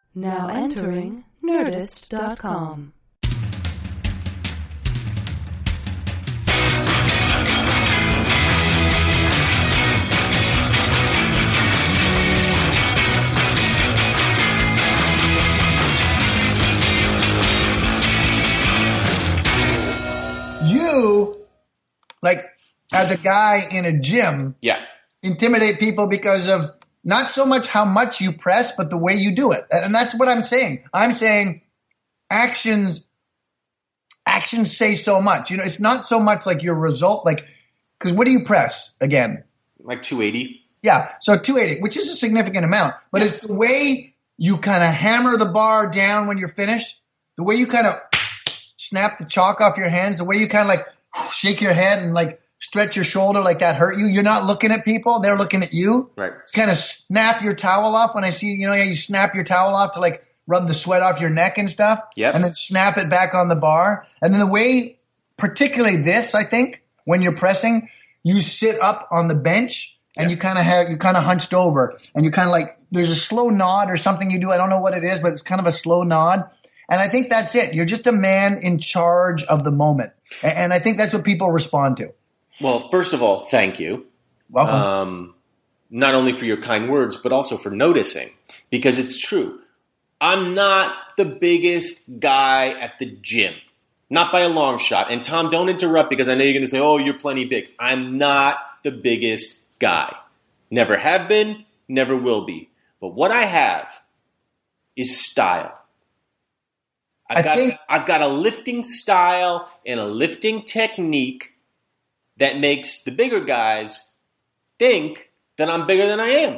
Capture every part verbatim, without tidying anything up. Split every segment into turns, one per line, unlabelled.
Now entering Nerdist dot com.
You, like, as a guy in a gym,
yeah,
intimidate people because of not so much how much you press, but the way you do it. And that's what I'm saying. I'm saying actions, actions say so much. You know, it's not so much like your result, like, because what do you press again?
Like two eighty.
Yeah, so two eighty, which is a significant amount. But yeah. It's the way you kind of hammer the bar down when you're finished, the way you kind of snap the chalk off your hands, the way you kind of like shake your head and like stretch your shoulder like that hurt you. You're not looking at people. They're looking at you.
Right.
Kind of snap your towel off when I see, you know, yeah, you snap your towel off to like rub the sweat off your neck and stuff.
Yep.
And then snap it back on the bar. And then the way, particularly this, I think, when you're pressing, you sit up on the bench and yep. you kind of have, you kind of hunched over and you kind of like, there's a slow nod or something you do. I don't know what it is, but it's kind of a slow nod. And I think that's it. You're just a man in charge of the moment. And I think that's what people respond to.
Well, first of all, thank you.
Welcome.
Um, not only for your kind words, but also for noticing. Because it's true. I'm not the biggest guy at the gym. Not by a long shot. And Tom, don't interrupt because I know you're going to say, oh, you're plenty big. I'm not the biggest guy. Never have been, never will be. But what I have is style. I've
I
got,
think
I've got a lifting style and a lifting technique that makes the bigger guys think that I'm bigger than I am.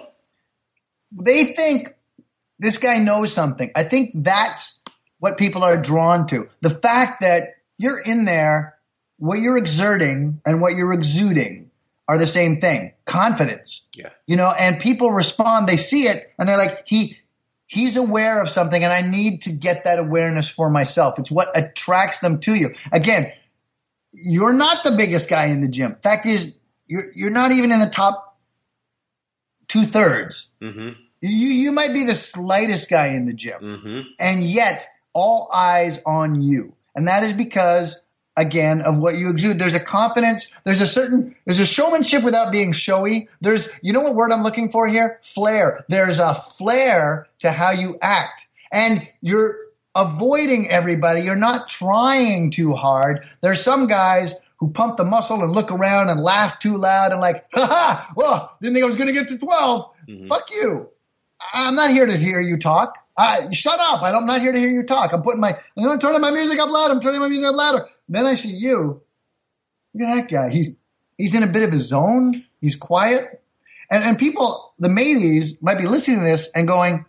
They think this guy knows something. I think that's what people are drawn to. The fact that you're in there, what you're exerting and what you're exuding are the same thing. Confidence.
Yeah.
You know, and people respond, they see it, and they're like, he he's aware of something, and I need to get that awareness for myself. It's what attracts them to you. Again, you're not the biggest guy in the gym. Fact is, you're you're not even in the top two thirds.
Mm-hmm.
You you might be the slightest guy in the gym,
mm-hmm.
and yet all eyes on you, and that is because again of what you exude. There's a confidence. There's a certain. There's a showmanship without being showy. There's you know what word I'm looking for here? Flair. There's a flair to how you act, and you're avoiding everybody. You're not trying too hard. There's some guys who pump the muscle and look around and laugh too loud and like, ha ha, well, didn't think I was going to get to twelve. Mm-hmm. Fuck you. I'm not here to hear you talk. Uh, shut up. I'm not here to hear you talk. I'm putting my, I'm going to turn my music up louder. I'm turning my music up louder. Then I see you. Look at that guy. He's, he's in a bit of a zone. He's quiet. And, and people, the mateys might be listening to this and going,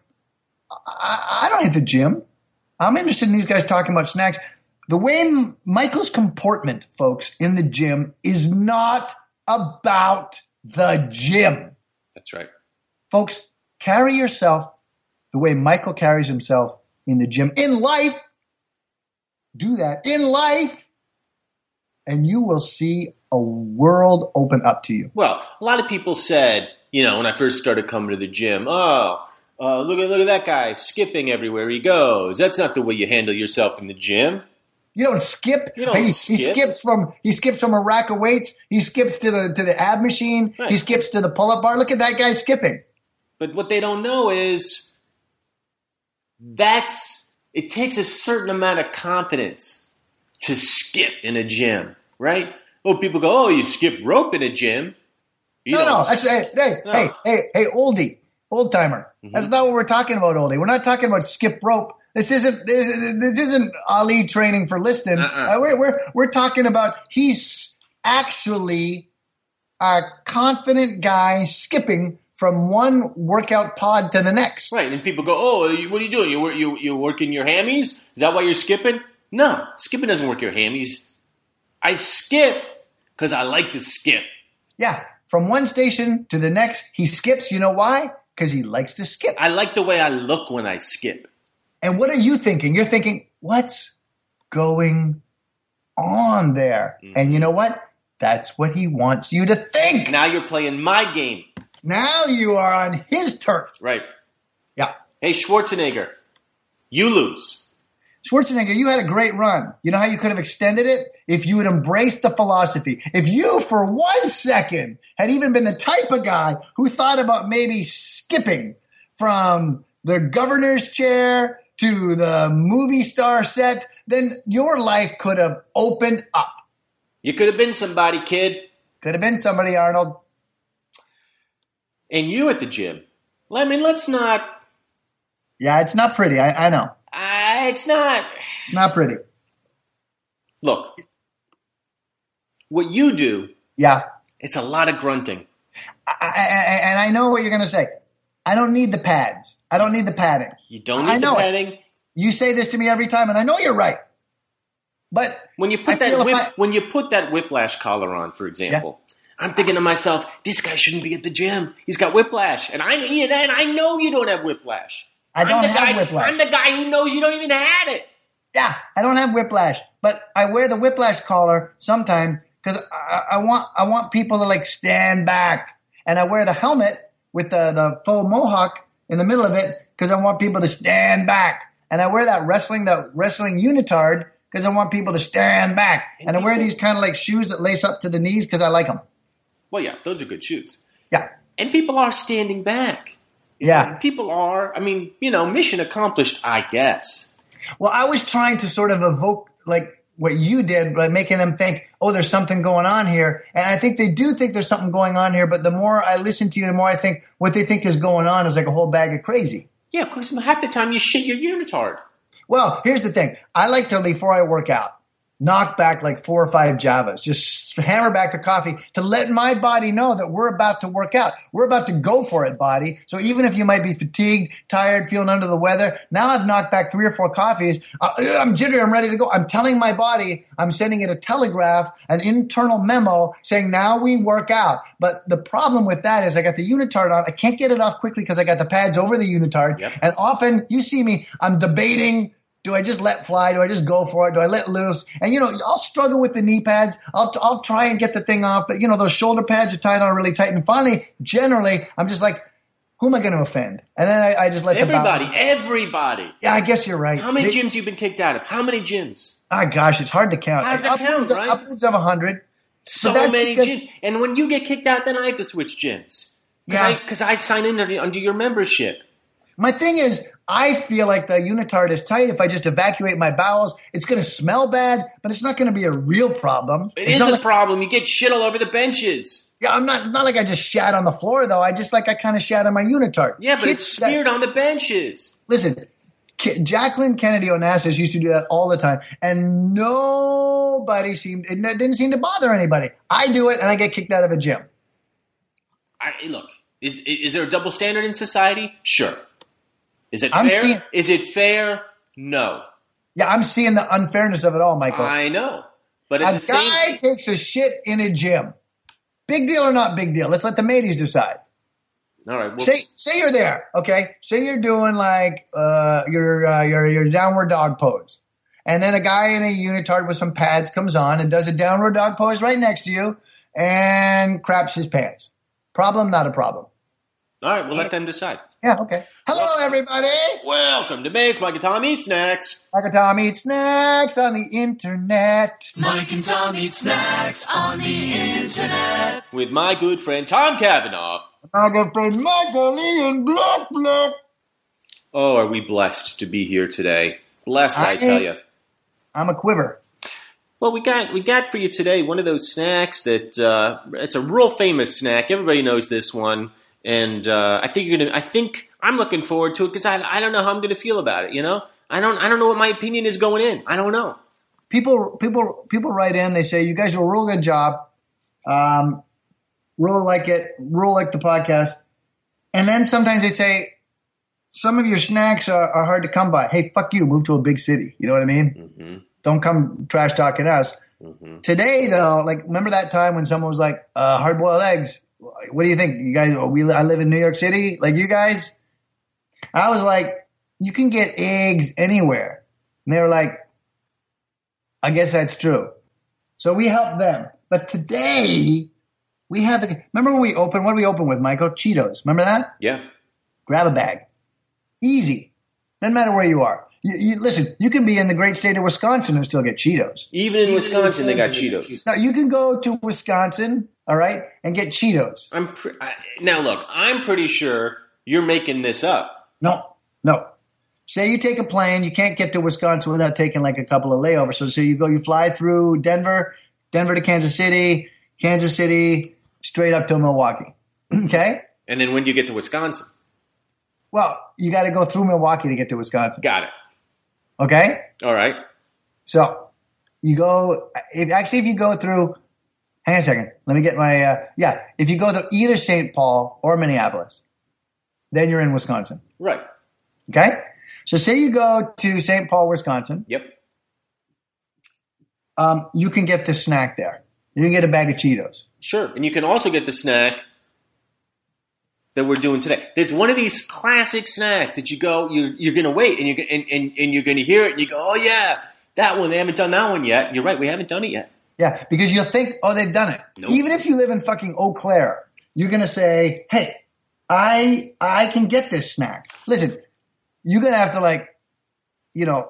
I, I don't hit the gym. I'm interested in these guys talking about snacks. The way Michael's comportment, folks, in the gym is not about the gym.
That's right.
Folks, carry yourself the way Michael carries himself in the gym. In life, do that. In life, and you will see a world open up to you.
Well, a lot of people said, you know, when I first started coming to the gym, oh, Uh, look at look at that guy skipping everywhere he goes. That's not the way you handle yourself in the gym.
You don't skip.
You don't
he,
skip.
he skips from he skips from a rack of weights. He skips to the to the ab machine.
Right.
He skips to the pull up bar. Look at that guy skipping.
But what they don't know is that's it takes a certain amount of confidence to skip in a gym, right? Oh, people go, oh, you skip rope in a gym. You
no, no. That's, hey, hey,
no.
hey, hey, hey, oldie, old timer.
Mm-hmm.
That's not what we're talking about, oldie. We're not talking about skip rope. This isn't this isn't Ali training for Liston.
Uh-uh.
Uh, we're we're we're talking about he's actually a confident guy skipping from one workout pod to the next.
Right, and people go, "Oh, what are you doing? You you you working your hammies? Is that why you're skipping?" No, skipping doesn't work your hammies. I skip because I like to skip.
Yeah, from one station to the next, he skips. You know why? Because he likes to skip.
I like the way I look when I skip.
And what are you thinking? You're thinking, what's going on there? Mm-hmm. And you know what? That's what he wants you to think.
Now you're playing my game.
Now you are on his turf.
Right.
Yeah.
Hey, Schwarzenegger. You lose.
Schwarzenegger, you had a great run. You know how you could have extended it? If you had embraced the philosophy. If you, for one second, had even been the type of guy who thought about maybe skipping from the governor's chair to the movie star set, then your life could have opened up.
You could have been somebody, kid.
Could have been somebody, Arnold.
And you at the gym. I mean, let's not...
Yeah, it's not pretty. I, I know.
Uh, it's not...
It's not pretty.
Look, what you do,
yeah,
it's a lot of grunting.
I, I, I, and I know what you're going to say. I don't need the pads. I don't need the padding.
You don't need
I
the
know
padding?
It. You say this to me every time, and I know you're right. But
when you put
I
that whip,
I,
when you put that whiplash collar on, for example, yeah. I'm thinking to myself, this guy shouldn't be at the gym. He's got whiplash, and I and I know you don't have whiplash.
I don't have
guy,
whiplash.
I'm the guy who knows you don't even have it.
Yeah, I don't have whiplash, but I wear the whiplash collar sometimes because I, I want I want people to like stand back, and I wear the helmet with the, the faux mohawk in the middle of it because I want people to stand back, and I wear that wrestling that wrestling unitard because I want people to stand back, and, and I wear these kind of like shoes that lace up to the knees because I like them.
Well, yeah, those are good shoes.
Yeah,
and people are standing back.
Yeah,
people are. I mean, you know, mission accomplished, I guess.
Well, I was trying to sort of evoke like what you did by making them think, oh, there's something going on here. And I think they do think there's something going on here. But the more I listen to you, the more I think what they think is going on is like a whole bag of crazy.
Yeah, because half the time you shit your unitard.
Well, here's the thing. I like to, before I work out, knock back like four or five Javas, just hammer back the coffee to let my body know that we're about to work out. We're about to go for it, body. So even if you might be fatigued, tired, feeling under the weather, now I've knocked back three or four coffees. Uh, I'm jittery. I'm ready to go. I'm telling my body, I'm sending it a telegraph, an internal memo saying now we work out. But the problem with that is I got the unitard on. I can't get it off quickly because I got the pads over the unitard. Yep. And often you see me, I'm debating, do I just let fly? Do I just go for it? Do I let loose? And, you know, I'll struggle with the knee pads. I'll I'll try and get the thing off. But, you know, those shoulder pads are tied on really tight. And finally, generally, I'm just like, who am I going to offend? And then I, I just let
everybody,
the
everybody.
Yeah, I guess you're right.
How many
they,
gyms you been kicked out of? How many gyms?
Ah, gosh, it's hard to count.
Hard to
upwards,
count, right?
Upwards of a hundred.
So many because, gyms. And when you get kicked out, then I have to switch gyms. Cause yeah. Because I, I sign in under, under your membership.
My thing is, I feel like the unitard is tight. If I just evacuate my bowels, it's going to smell bad, but it's not going to be a real problem.
It
it's
is a
like,
problem. You get shit all over the benches.
Yeah, I'm not not like I just shat on the floor, though. I just like I kind of shat on my unitard.
Yeah, but Kids it's smeared that, on the benches.
Listen, Jacqueline Kennedy Onassis used to do that all the time, and nobody seemed, it didn't seem to bother anybody. I do it, and I get kicked out of a gym.
I, look, is, is there a double standard in society? Sure. Is it
I'm
fair?
Seeing,
Is it fair? No.
Yeah, I'm seeing the unfairness of it all, Michael.
I know. But at
a
the
guy
same...
takes a shit in a gym. Big deal or not big deal? Let's let the mateys decide.
All right. Well,
say say you're there, okay? Say you're doing like uh, your uh, your your downward dog pose, and then a guy in a unitard with some pads comes on and does a downward dog pose right next to you and craps his pants. Problem? Not a problem.
All right. We'll let them decide.
Yeah. Okay. Hello, everybody.
Welcome to Mates, Mike and Tom Eat Snacks.
Mike and Tom Eat Snacks on the internet.
Mike and Tom Eat Snacks on the internet.
With my good friend Tom Cavanaugh.
My good friend Michael Ian Black Black.
Oh, are we blessed to be here today? Blessed, I, I tell you.
I'm a quiver.
Well, we got we got for you today one of those snacks that uh, it's a real famous snack. Everybody knows this one. And uh, I think you're gonna. I think I'm looking forward to it because I I don't know how I'm gonna feel about it. You know, I don't I don't know what my opinion is going in. I don't know.
People people people write in. They say you guys do a real good job. Um, really like it. Really like the podcast. And then sometimes they say some of your snacks are, are hard to come by. Hey, fuck you. Move to a big city. You know what I mean? Mm-hmm. Don't come trash talking us. Mm-hmm. Today though, like remember that time when someone was like uh, hard boiled eggs. What do you think? You guys, we, I live in New York City, like you guys. I was like, you can get eggs anywhere. And they were like, I guess that's true. So we helped them. But today, we have the, remember when we opened, what did we open with, Michael? Cheetos. Remember that?
Yeah.
Grab a bag. Easy. Doesn't matter where you are. You, you, listen, you can be in the great state of Wisconsin and still get Cheetos.
Even in Wisconsin, they got Cheetos.
Now, you can go to Wisconsin, all right, and get Cheetos.
I'm pre- I, now look. I'm pretty sure you're making this up.
No, no. Say you take a plane, you can't get to Wisconsin without taking like a couple of layovers. So, so you go, you fly through Denver, Denver to Kansas City, Kansas City, straight up to Milwaukee. Okay?
And then when do you get to Wisconsin?
Well, you got to go through Milwaukee to get to Wisconsin.
Got it.
Okay?
All right.
So you go, if, actually, if you go through, hang on a second. Let me get my, uh, yeah. If you go to either Saint Paul or Minneapolis, then you're in Wisconsin.
Right.
Okay? So say you go to Saint Paul, Wisconsin.
Yep.
Um, you can get this snack there. You can get a bag of Cheetos.
Sure. And you can also get the snack that we're doing today. There's one of these classic snacks that you go, you're, you're going to wait, and you're, and, and, and you're going to hear it, and you go, oh, yeah, that one. They haven't done that one yet. You're right. We haven't done it yet.
Yeah, because you'll think, oh, they've done it.
Nope.
Even if you live in fucking Eau Claire, you're going to say, hey, I I can get this snack. Listen, you're going to have to, like, you know,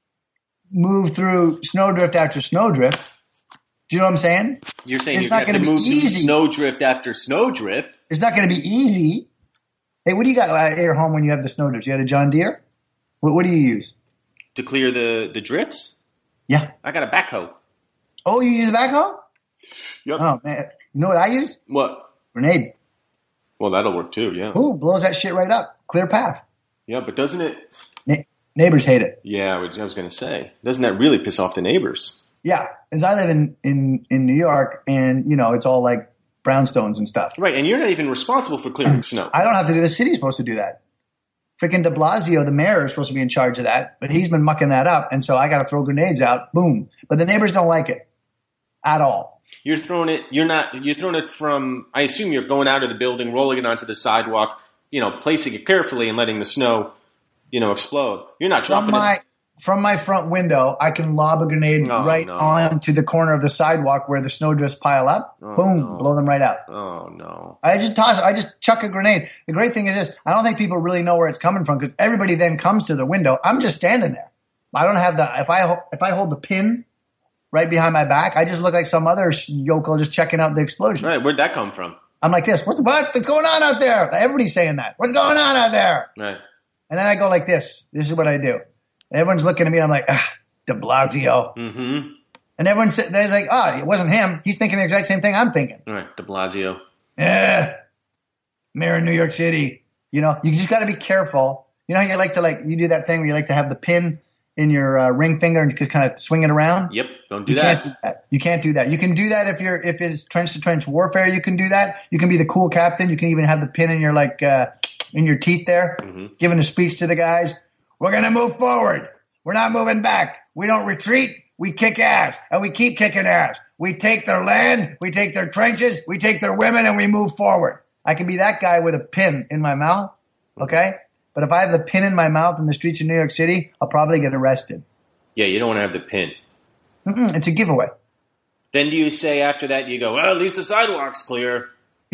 move through snowdrift after snowdrift. Do you know what I'm saying?
You're saying
It's
you're
not
going to
gonna be
move through
easy.
snowdrift after snowdrift.
It's not going to be easy. Hey, what do you got at your home when you have the snowdrifts? You got a John Deere? What, what do you use?
To clear the, the drifts?
Yeah.
I got a backhoe.
Oh, you use a backhoe?
Yep.
Oh, man. You know what I use?
What?
Grenade.
Well, that'll work too, yeah.
Ooh, blows that shit right up. Clear path.
Yeah, but doesn't it?
Na- neighbors hate it.
Yeah, I was, I was going to say. Doesn't that really piss off the neighbors?
Yeah, as I live in, in, in New York, and, you know, it's all like brownstones and stuff.
Right, and you're not even responsible for clearing snow.
I don't have to do the city's supposed to do that. Freaking de Blasio, the mayor, is supposed to be in charge of that, but he's been mucking that up, and so I got to throw grenades out. Boom. But the neighbors don't like it at all.
You're throwing it. You're not. You're throwing it from. I assume you're going out of the building, rolling it onto the sidewalk. You know, placing it carefully and letting the snow, you know, explode. You're not
From
dropping
my
it.
from my front window, I can lob a grenade
Oh,
right
no.
onto the corner of the sidewalk where the snowdrifts pile up.
Oh,
Boom,
no.
blow them right out.
Oh no!
I just toss. I just chuck a grenade. The great thing is this: I don't think people really know where it's coming from because everybody then comes to the window. I'm just standing there. I don't have the. If I ho- if I hold the pin right behind my back, I just look like some other yokel just checking out the explosion.
Right, where'd that come from?
I'm like this. What's what? What's going on out there? Everybody's saying that. What's going on out there?
Right.
And then I go like this. This is what I do. Everyone's looking at me. I'm like, ah, De Blasio.
Mm-hmm.
And everyone's they're like, ah, it wasn't him. He's thinking the exact same thing I'm thinking.
All right, De Blasio.
Yeah, mayor of New York City. You know, you just got to be careful. You know how you like to like you do that thing where you like to have the pin in your uh, ring finger and just kind of swing it around.
Yep. Don't do
You
that.
can't do that. You can't do that. You can do that if you're if it's trench to trench warfare. You can do that. You can be the cool captain. You can even have the pin in your like uh, in your teeth there,
Mm-hmm.
giving a speech to the guys. We're gonna move forward. We're not moving back. We don't retreat. We kick ass, and we keep kicking ass. We take their land. We take their trenches. We take their women, and we move forward. I can be that guy with a pin in my mouth. Okay, but if I have the pin in my mouth in the streets of New York City, I'll probably get arrested.
Yeah, you don't want to have the pin.
Mm-mm, it's a giveaway.
Then do you say after that, you go, well, at least the sidewalk's clear.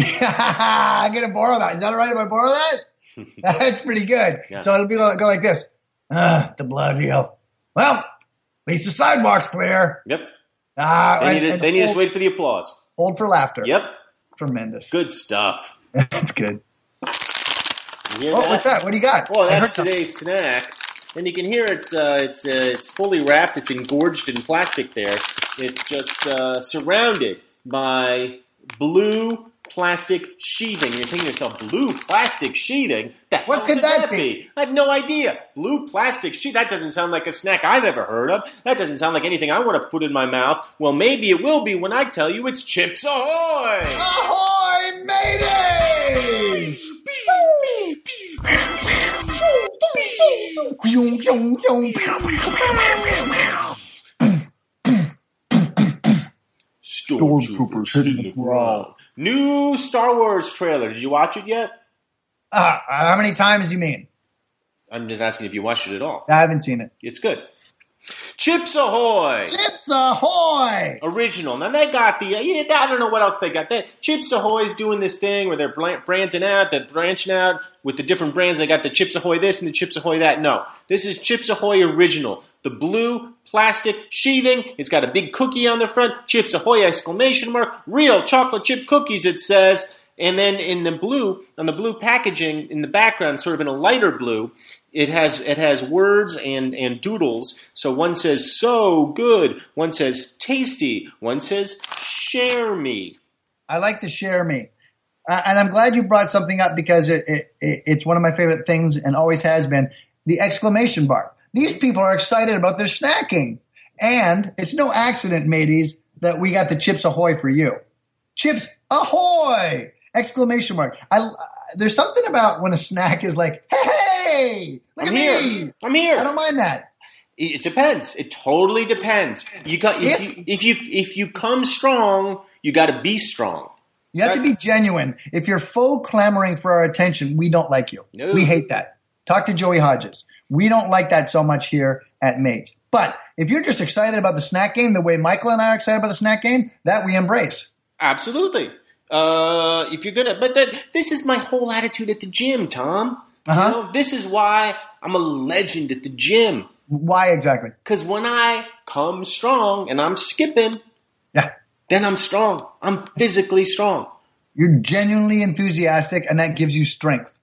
I'm going to borrow that. Is that all right if I borrow that? That's pretty good.
Yeah.
So it'll be go, go like this. Ah, De Blasio. Well, at least the sidewalk's clear.
Yep.
Ah,
Then,
and-
you, just,
and
then you just
hold,
wait for the applause.
hold for laughter.
Yep.
Tremendous.
Good stuff.
That's good.
You hear
Oh, what's that? What do you got?
Well,
I heard
that's
something.
today's snack. And you can hear it's uh, it's uh, it's fully wrapped. It's engorged in plastic there. It's just uh, surrounded by blue plastic sheathing. You're thinking to yourself, blue plastic sheathing? The hell
What could that be?
I have no idea. Blue plastic sheathing? That doesn't sound like a snack I've ever heard of. That doesn't sound like anything I want to put in my mouth. Well, maybe it will be when I tell you it's Chips Ahoy!
Ahoy, mateys!
Stormtroopers hitting the ground. New Star Wars trailer. Did you watch it yet?
Uh, how many times do you mean?
I'm just asking if you watched it at all.
I haven't seen it.
It's good. Chips Ahoy!
Chips Ahoy!
Original. Now they got the, yeah, I don't know what else they got. They, Chips Ahoy's doing this thing where they're branching out, they're branching out with the different brands. They got the Chips Ahoy this and the Chips Ahoy that. No, this is Chips Ahoy Original. The blue plastic sheathing. It's got a big cookie on the front. Chips Ahoy exclamation mark. Real chocolate chip cookies, it says. And then in the blue, on the blue packaging in the background, sort of in a lighter blue, it has it has words and, and doodles. So one says, so good. One says, tasty. One says, share me.
I like the share me. Uh, and I'm glad you brought something up because it, it, it, it's one of my favorite things and always has been, the exclamation bar. These people are excited about their snacking. And it's no accident, mateys, that we got the Chips Ahoy for you. Chips Ahoy! Exclamation mark. I, there's something about when a snack is like, hey, look
I'm
at
here.
me.
I'm here.
I don't mind that.
It depends. It totally depends. You got if,
If-
you if you if you come strong, you got to be strong.
You have to be genuine. If you're faux clamoring for our attention, we don't like you.
No.
We hate that. Talk to Joey Hodges. We don't like that so much here at Mates. But if you're just excited about the snack game the way Michael and I are excited about the snack game, that we embrace.
Absolutely. Uh, if you're gonna, but that, this is my whole attitude at the gym, Tom.
Uh-huh.
You know, this is why I'm a legend at the gym.
Why exactly?
Because when I come strong and I'm skipping,
Yeah.
then I'm strong. I'm physically strong.
You're genuinely enthusiastic, and that gives you strength.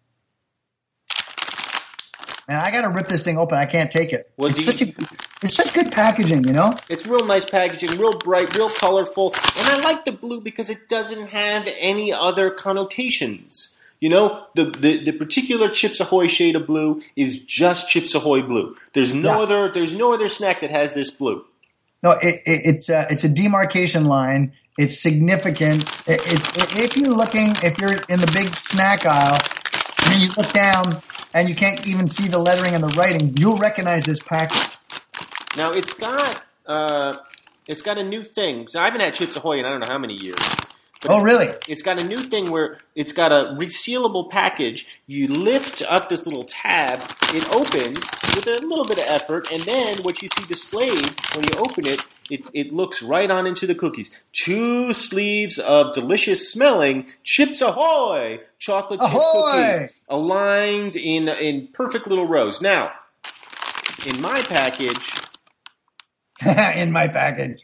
Man, I got to rip this thing open. I can't take it.
Well,
it's
do
such
you-
a it's such good packaging, you know?
It's real nice packaging, real bright, real colorful, and I like the blue because it doesn't have any other connotations. You know, the, the, the particular Chips Ahoy shade of blue is just Chips Ahoy blue. There's no
Yeah.
other. There's no other snack that has this blue.
No, it, it, it's a, it's a demarcation line. It's significant. It, it's if you're looking, if you're in the big snack aisle, and you look down and you can't even see the lettering and the writing, you'll recognize this package.
Now it's got uh, it's got a new thing. So I haven't had Chips Ahoy in I don't know how many years. But
Oh,
it's-
really?
It's got a new thing where it's got a resealable package. You lift up this little tab, it opens with a little bit of effort, and then what you see displayed when you open it, it, it looks right on into the cookies. Two sleeves of delicious smelling Chips Ahoy chocolate chip
Ahoy!
cookies aligned in in perfect little rows. Now, in my package.
In my package.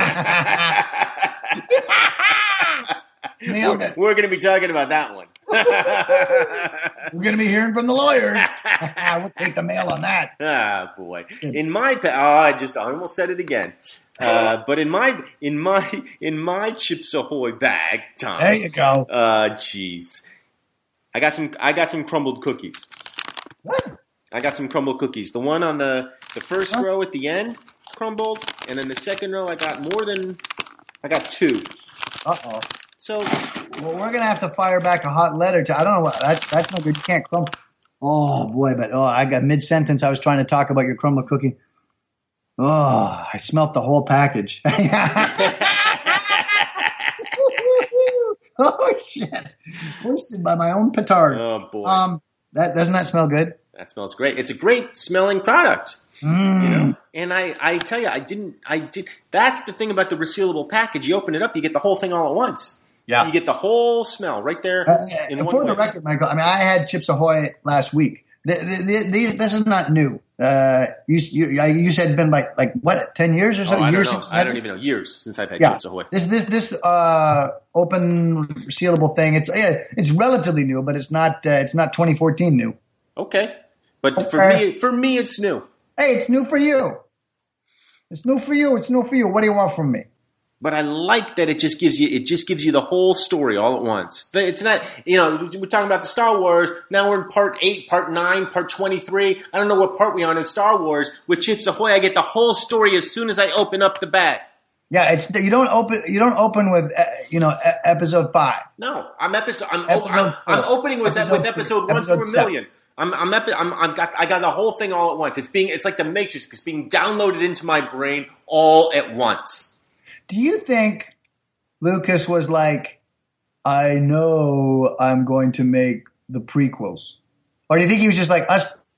Nailed it.
We're going to be talking about that one.
We're going to be hearing from the lawyers. We'll take the mail on that.
Ah, boy. In my pa- oh, I just I almost said it again. Uh, but in my in my in my Chips Ahoy bag, Tom.
There you go.
Uh, jeez. I got some I got some crumbled cookies.
What?
I got some crumbled cookies. The one on the the first
Huh?
row at the end crumbled, and then the second row I got more than I got two.
Uh-oh.
So
Well, we're gonna have to fire back a hot letter to. I don't know what that's. That's no good. You can't crumble. Oh boy, but oh, I got mid sentence. I was trying to talk about your crumble cookie. Oh, I smelt the whole package. Oh shit! Hoisted by my own petard.
oh boy.
Um, that doesn't that smell good?
That smells great. It's a great smelling product.
Mm.
You know? And I, I tell you, I didn't, I did, that's the thing about the resealable package. You open it up, you get the whole thing all at once.
Yeah.
You get the whole smell right there.
Uh,
in
and
one
for the
place.
record, Michael, I mean, I had Chips Ahoy last week. The, the, the, the, this is not new. Uh, you, you, I- you said been like, like what, ten years or
Oh,
so?
I don't
years
know.
since
I don't even know. Years since I've had
Yeah.
Chips Ahoy.
This, this, this, uh, open sealable thing. It's, yeah, it's relatively new, but it's not, uh, it's not twenty fourteen new.
Okay. But for
Okay.
me, for me, it's new.
Hey, it's new for you. It's new for you. It's new for you. What do you want from me?
But I like that it just gives you, it just gives you the whole story all at once. It's not, you know, we're talking about the Star Wars. Now we're in part eight, part nine, part twenty-three. I don't know what part we're on in Star Wars. With Chips Ahoy, I get the whole story as soon as I open up the bag.
Yeah, it's you don't open you don't open with uh, you know e- episode five.
No, I'm episode. I'm,
Episode
I'm, I'm
four.
opening with
Episode
with episode
three.
one
Episode
through a
seven.
million. I'm I'm, epi- I'm I'm got I got the whole thing all at once. It's being it's like the Matrix. It's being downloaded into my brain all at once.
Do you think Lucas was like, I know I'm going to make the prequels, or do you think he was just like us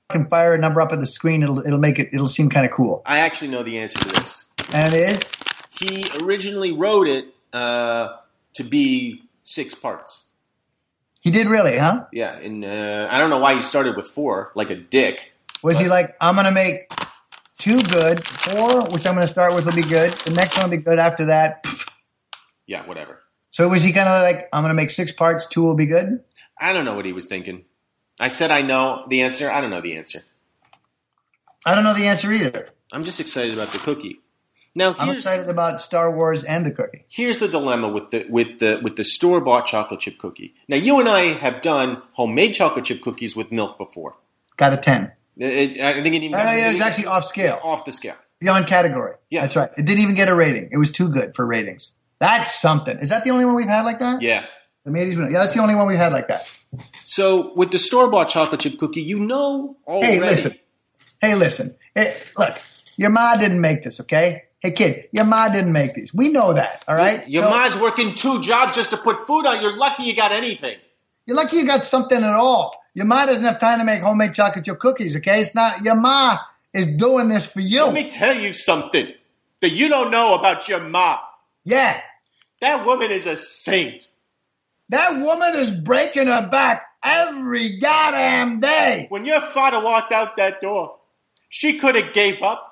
can fire a number up at the screen, it'll it'll make it it'll seem kind of cool.
I actually know the answer to this.
And it is?
He originally wrote it uh, to be six parts.
He did really, huh?
Yeah, and uh, I don't know why he started with four, like a dick.
Was
but,
he like, I'm going to make two good, four, which I'm going to start with will be good. The next one will be good after that.
Yeah, whatever.
So was he kind of like, I'm going to make six parts, two will be good?
I don't know what he was thinking. I said I know the answer. I don't know the answer.
I don't know the answer either.
I'm just excited about the cookie. Now,
I'm excited about Star Wars and the cookie.
Here's the dilemma with the with the with the store bought chocolate chip cookie. Now, you and I have done homemade chocolate chip cookies with milk before.
Got a ten.
It, I think it even.
Oh, yeah, it was actually off scale,
off the scale,
beyond category.
Yeah,
that's right. It didn't even get a rating. It was too good for ratings. That's something. Is that the only one we've had like that?
Yeah.
The Mateys, yeah, that's the only one we've had like that.
So with the store bought chocolate chip cookie, you know already.
Hey, listen. Hey, listen. Hey, look, your ma didn't make this, okay? Hey, kid, your ma didn't make these. We know that, all right?
Your
so,
ma's working two jobs just to put food on. You're lucky you got anything.
You're lucky you got something at all. Your ma doesn't have time to make homemade chocolate chip cookies, okay? It's not, your ma is doing this for you.
Let me tell you something that you don't know about your ma.
Yeah.
That woman is a saint.
That woman is breaking her back every goddamn day.
When your father walked out that door, she could have gave up.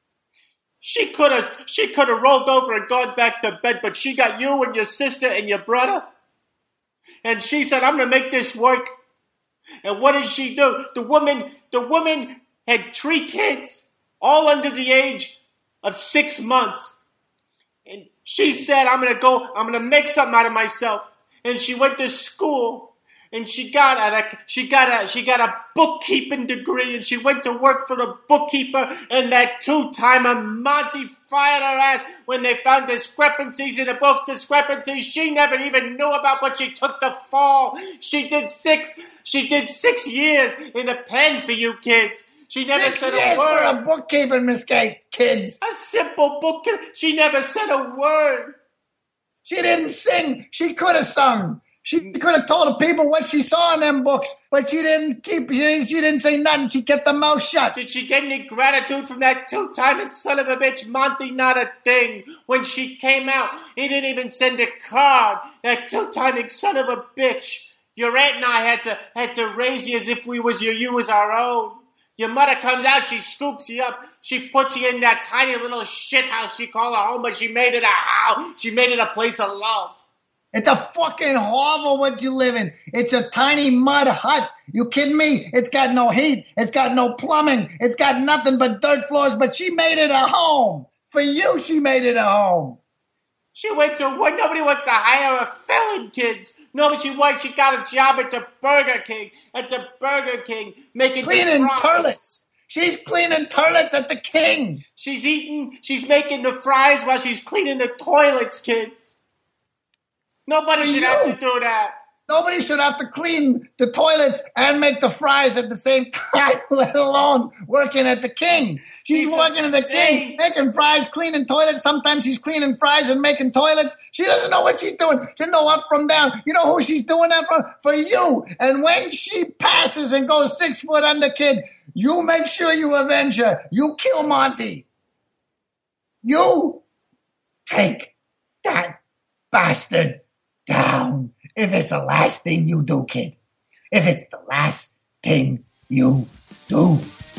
She could have she could have rolled over and gone back to bed, but she got you and your sister and your brother. And she said, I'm going to make this work. And what did she do? The woman, the woman had three kids, all under the age of six months. And she said, I'm going to go, I'm going to make something out of myself. And she went to school. And she got a she got a she got a bookkeeping degree, and she went to work for the bookkeeper. And that two-timer Monty fired her ass when they found discrepancies in the books. Discrepancies she never even knew about, but she took the fall. She did six she did six years in the pen for you kids. She never
six
said
years
a word.
for a bookkeeping mistake, kids.
A simple bookkeeper. She never said a word.
She didn't sing. She could have sung. She could have told the people what she saw in them books, but she didn't keep. She didn't, she didn't say nothing. She kept her mouth shut.
Did she get any gratitude from that two-timing son of a bitch, Monty? Not a thing. When she came out, he didn't even send a card. That two-timing son of a bitch. Your aunt and I had to had to raise you as if we was your you was our own. Your mother comes out, she scoops you up, she puts you in that tiny little shit house she called her home, but she made it a house. She made it a place of love.
It's a fucking hovel what you live in. It's a tiny mud hut. You kidding me? It's got no heat. It's got no plumbing. It's got nothing but dirt floors, but she made it a home. For you, she made it a home.
She went to work. Nobody wants to hire a felon, kids. No, but she went. She got a job at the Burger King. At the Burger King, making
cleaning
fries.
toilets. She's cleaning toilets at the King.
She's eating. She's making the fries while she's cleaning the toilets, kids. Nobody
For
should
you.
have to do that.
Nobody should have to clean the toilets and make the fries at the same time, let alone working at the King. She's
She's
working at the King,
insane.
making fries, cleaning toilets. Sometimes she's cleaning fries and making toilets. She doesn't know what she's doing. She doesn't know up from down. You know who she's doing that for? For you. And when she passes and goes six foot under, kid, you make sure you avenge her. You kill Monty. You take that bastard down. If it's the last thing you do, kid. If it's the last thing you do.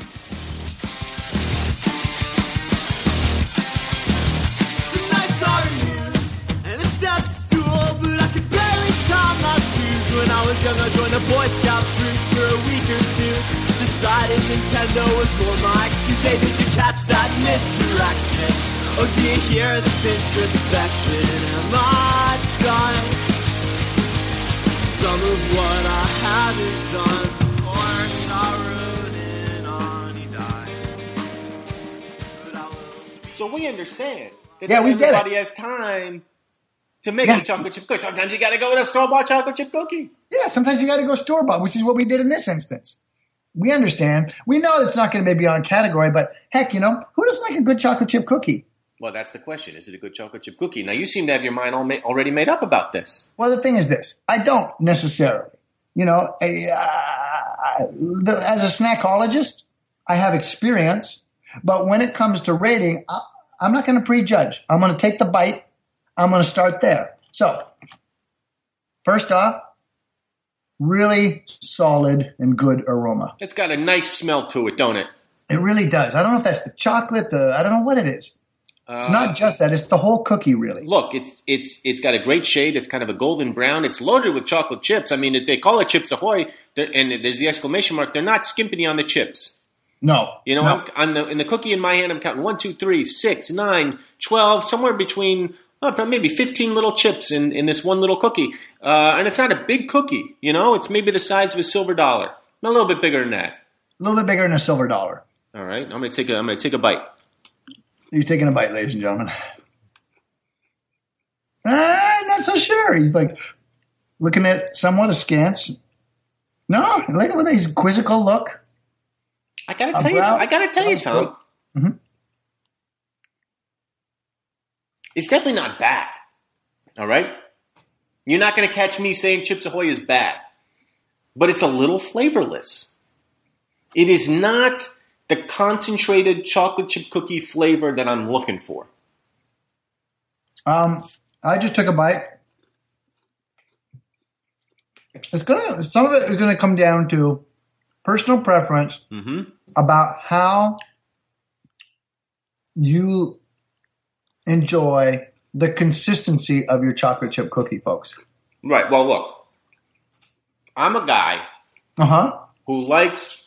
Some nights are news and a step stool, but I could barely tie my shoes. When I was young, I joined a Boy Scout troop for a week or two. Decided Nintendo was more my excuse. Hey, did you catch that misdirection? Oh, do you hear this introspection? Am I just some of what I haven't done? Or I wrote it on, he died. But I will...
So we understand that
Yeah,
not
we get it.
everybody has time to make
Yeah.
a chocolate chip cookie. Sometimes you got to go with a store-bought chocolate chip cookie.
Yeah, sometimes you got to go store-bought, which is what we did in this instance. We understand. We know it's not going to be beyond category, but heck, you know, who doesn't like a good chocolate chip cookie?
Well, that's the question. Is it a good chocolate chip cookie? Now, you seem to have your mind all ma- already made up about this.
Well, the thing is this. I don't necessarily. You know, I, uh, I, the, as a snackologist, I have experience, but when it comes to rating, I, I'm not going to prejudge. I'm going to take the bite. I'm going to start there. So, first off, really solid and good aroma.
It's got a nice smell to it, don't it?
It really does. I don't know if that's the chocolate, the I don't know what it is. It's uh, not just that. It's the whole cookie, really.
Look, it's it's it's got a great shade. It's kind of a golden brown. It's loaded with chocolate chips. I mean, they call it Chips Ahoy, and there's the exclamation mark. They're not skimpy on the chips.
No.
You know,
no.
I'm, on the in the cookie in my hand, I'm counting one, two, three, six, nine, twelve, somewhere between oh, maybe fifteen little chips in, in this one little cookie. Uh, and it's not a big cookie. You know, it's maybe the size of a silver dollar. A little bit bigger than that.
A little bit bigger than a silver dollar.
All right, I'm gonna take a I'm gonna take a bite.
You're taking a bite, ladies and gentlemen. I'm not so sure. He's like looking at somewhat askance. No, like with his quizzical look.
I gotta tell you, I gotta tell you, Tom.
Mm-hmm.
It's definitely not bad. All right, you're not gonna catch me saying Chips Ahoy is bad, but it's a little flavorless. It is not the concentrated chocolate chip cookie flavor that I'm looking for.
Um, I just took a bite. It's gonna. Some of it is gonna come down to personal preference
mm-hmm.
about how you enjoy the consistency of your chocolate chip cookie, folks.
Right. Well, look, I'm a guy
uh-huh.
who likes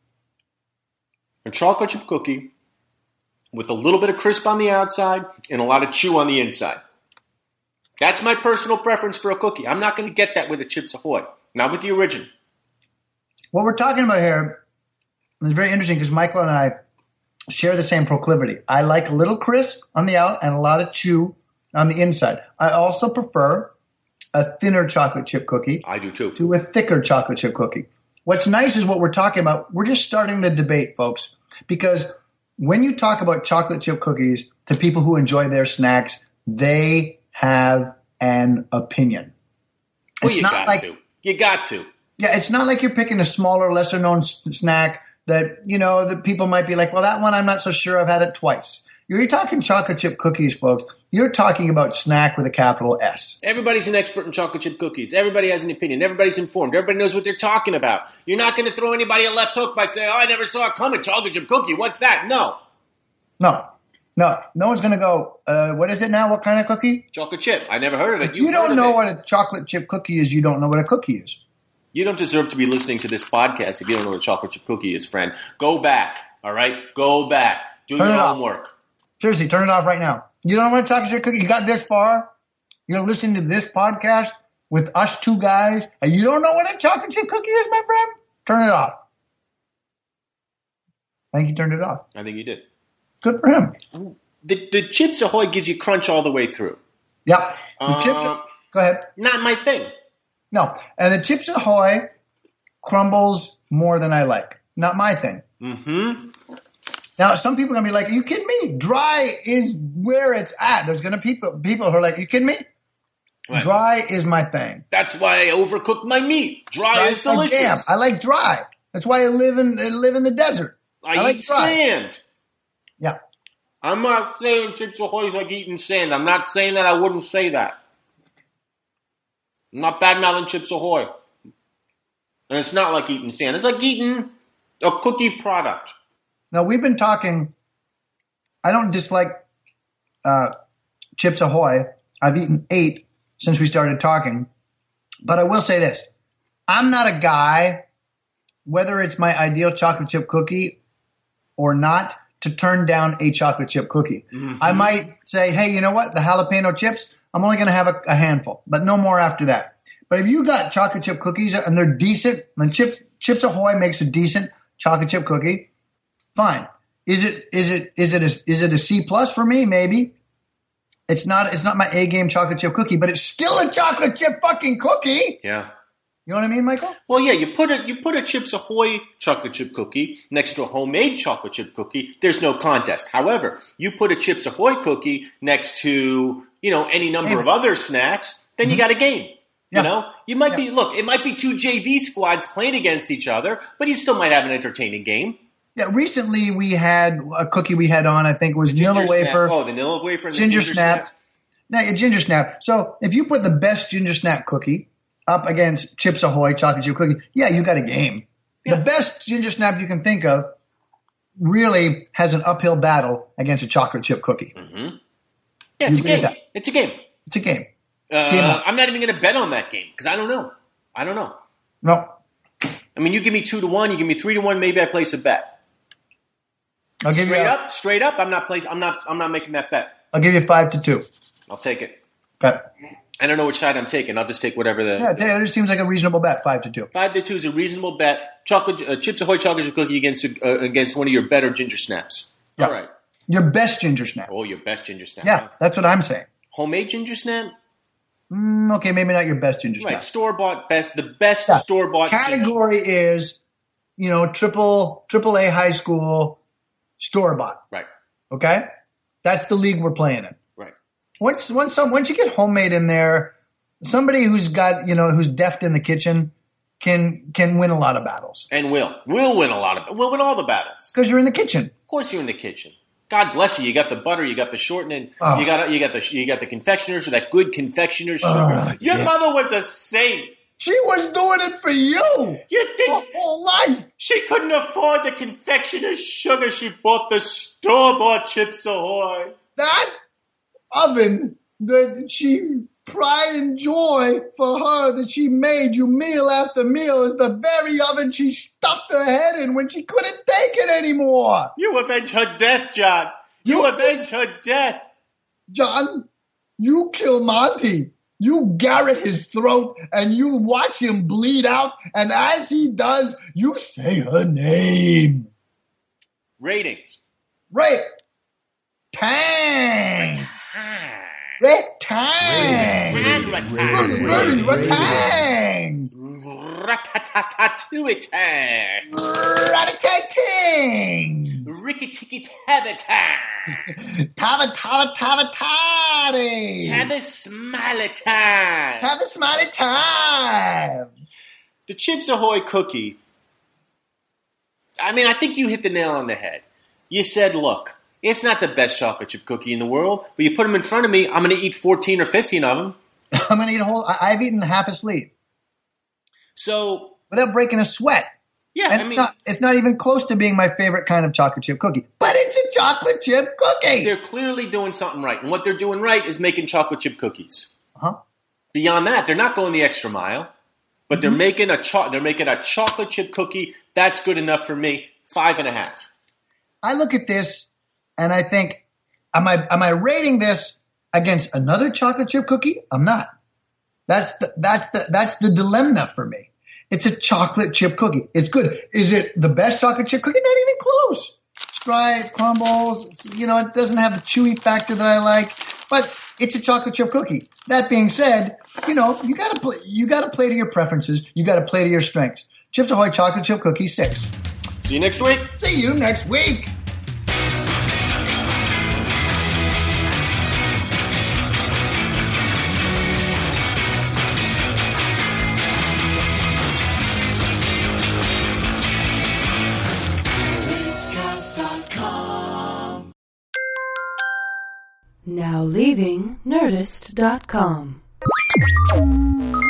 a chocolate chip cookie with a little bit of crisp on the outside and a lot of chew on the inside. That's my personal preference for a cookie. I'm not going to get that with a Chips Ahoy. Not with the original.
What we're talking about here is very interesting because Michael and I share the same proclivity. I like a little crisp on the out and a lot of chew on the inside. I also prefer a thinner chocolate chip cookie.
I do too.
To a thicker chocolate chip cookie. What's nice is what we're talking about. We're just starting the debate, folks, because when you talk about chocolate chip cookies to people who enjoy their snacks, they have an opinion.
Well,
it's
you
not
got
like,
to. You got to.
Yeah, it's not like you're picking a smaller, lesser-known s- snack that, you know, that people might be like, well, that one I'm not so sure I've had it twice. You're talking chocolate chip cookies, folks. You're talking about snack with a capital S.
Everybody's an expert in chocolate chip cookies. Everybody has an opinion. Everybody's informed. Everybody knows what they're talking about. You're not going to throw anybody a left hook by saying, oh, I never saw it coming. Chocolate chip cookie. What's that? No.
No. No. No one's going to go, uh, what is it now? What kind of cookie?
Chocolate chip. I never heard of it.
If you don't know what a chocolate chip cookie is, you don't know what a cookie is.
You don't deserve to be listening to this podcast if you don't know what a chocolate chip cookie is, friend. Go back. All right? Go back. Do
Turn
your
it off.
homework.
Seriously, turn it off right now. You don't know what a chocolate chip cookie? You got this far? You're listening to this podcast with us two guys, and you don't know what a chocolate chip cookie is, my friend? Turn it off. I think he turned it off.
I think you did.
Good for him.
The, the Chips Ahoy gives you crunch all the way through.
Yeah. The
Uh,
chips. Go ahead.
Not my thing.
No. And the Chips Ahoy crumbles more than I like. Not my thing.
Mm-hmm.
Now, some people are going to be like, are you kidding me? Dry is where it's at. There's going to be people, people who are like, are you kidding me?
Right.
Dry is my thing.
That's why I overcook my meat. Dry,
Dry
is
is my
delicious.
jam. I like dry. That's why I live in I live in the desert.
I,
I like
eat
dry.
sand.
Yeah.
I'm not saying Chips Ahoy is like eating sand. I'm not saying that. I wouldn't say that. I'm not bad-mouthing Chips Ahoy. And it's not like eating sand. It's like eating a cookie product.
Now, we've been talking. I don't dislike uh, Chips Ahoy. I've eaten eight since we started talking. But I will say this. I'm not a guy, whether it's my ideal chocolate chip cookie or not, to turn down a chocolate chip cookie. Mm-hmm. I might say, hey, you know what? The jalapeno chips, I'm only going to have a, a handful, but no more after that. But if you got chocolate chip cookies and they're decent, and Chips, Chips Ahoy makes a decent chocolate chip cookie, fine. Is it is it is it a, is it a C plus for me? Maybe. It's not it's not my A game chocolate chip cookie, but it's still a chocolate chip fucking cookie.
Yeah.
You know what I mean, Michael?
Well, yeah, you put a you put a Chips Ahoy chocolate chip cookie next to a homemade chocolate chip cookie. There's no contest. However, you put a Chips Ahoy cookie next to, you know, any number
Maybe.
of other snacks, then
Mm-hmm.
you got a game.
Yeah.
You know, you might
Yeah.
be, look, it might be two J V squads playing against each other, but you still might have an entertaining game.
Yeah, recently we had a cookie we had on, I think it was
Ginger
Nilla
snap.
Wafer.
Oh, the Nilla Wafer and
ginger,
the ginger
snap.
snap.
Now, your ginger snap. So if you put the best ginger snap cookie up against Chips Ahoy chocolate chip cookie, yeah, you got a game.
Yeah.
The best ginger snap you can think of really has an uphill battle against a chocolate chip cookie.
Mm-hmm. Yeah, it's
You
a
agree
game.
with that?
It's a game.
It's a game.
Uh,
Game on.
I'm not even going to bet on that game because I don't know. I don't know.
No,
I mean, you give me two to one, you give me three to one, maybe I place a bet.
I'll give
Straight
you. A,
up, straight up, I'm not place. I'm not. I'm not making that bet.
I'll give you five to two.
I'll take it.
Okay.
I don't know which side I'm taking. I'll just take whatever the
Yeah, it just seems like a reasonable bet. Five to two.
five to two is a reasonable bet. Chocolate uh, Chips Ahoy chocolate chip cookie against uh, against one of your better ginger snaps.
Yeah.
All right.
Your best ginger snap.
Oh, your best ginger snap.
Yeah, that's what I'm saying.
Homemade ginger snap.
Mm, okay, maybe not your best ginger snap.
Right. Store bought best. The best
Yeah.
store bought
Category is, you know, triple triple A high school store bought.
Right.
Okay, that's the league we're playing in.
Right.
Once once some once you get homemade in there, somebody who's got you know who's deft in the kitchen can can win a lot of battles
And will will win a lot of. Will win all the battles.
because you're in the kitchen.
Of course, you're in the kitchen. God bless you. You got the butter. You got the shortening.
Oh.
You got you got the you got the confectioners or that good confectioner sugar.
Oh,
Your
yeah.
mother was a saint.
She was doing it for you
You
her
think
whole life.
she couldn't afford the confectioner's sugar? She bought the store bought Chips Ahoy.
That oven that she pride and joy for her that she made you meal after meal is the very oven she stuffed her head in when she couldn't take it anymore.
You avenge her death, John. You,
You
avenge her death.
John, you kill Monty. You garrot his throat and you watch him bleed out. And as he does, you say her name.
Ratings.
Right. Tang. Red Tang.
Ratings.
Ratings. Ratangs.
Rat-tat-tat-tat-to-it-tang.
Rat-a-tat-ting.
Ricky-ticky-tabba-tang.
Tava, tava, tava, taddy.
Tabba-smile-a-tang.
Have a smiley time.
The Chips Ahoy cookie, I mean, I think you hit the nail on the head. You said, look, it's not the best chocolate chip cookie in the world, but you put them in front of me, I'm going to eat fourteen or fifteen of them.
I'm gonna eat a whole. I- I've eaten half a sleeve
So,
without breaking a sweat.
yeah,
And
I
it's
mean,
not. It's not even close to being my favorite kind of chocolate chip cookie. But it's a chocolate chip cookie.
they're clearly doing something right. And what they're doing right is making chocolate chip cookies.
Huh?
Beyond that, they're not going the extra mile, but they're making a cho- they're making a chocolate chip cookie. That's good enough for me. Five and a half.
I look at this and I think, am I am I rating this against another chocolate chip cookie? I'm not. That's the that's the that's the dilemma for me. It's a chocolate chip cookie. It's good. Is it the best chocolate chip cookie? Not even close. It's dry, it crumbles. It's, you know, it doesn't have the chewy factor that I like, but it's a chocolate chip cookie. That being said, you know, you gotta play. You gotta play to your preferences. You gotta play to your strengths. Chips Ahoy chocolate chip cookie six.
See you next week.
See you next week.
Now leaving Nerdist dot com.